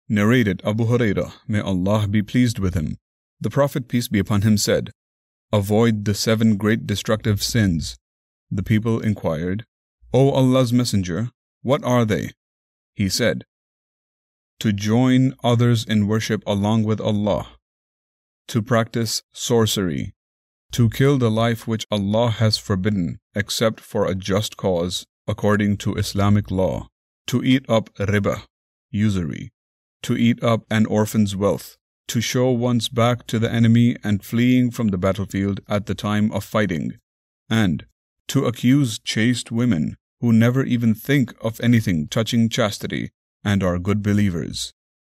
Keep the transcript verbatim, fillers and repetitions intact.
Narrated Abu Hurairah, may Allah be pleased with him. The Prophet, peace be upon him, said, "Avoid the seven great destructive sins." The people inquired, "O Allah's Messenger, what are they?" He said, "To join others in worship along with Allah, to practice sorcery, to kill the life which Allah has forbidden except for a just cause according to Islamic law, to eat up riba, usury, to eat up an orphan's wealth, to show one's back to the enemy and fleeing from the battlefield at the time of fighting, and to accuse chaste women who never even think of anything touching chastity and are good believers."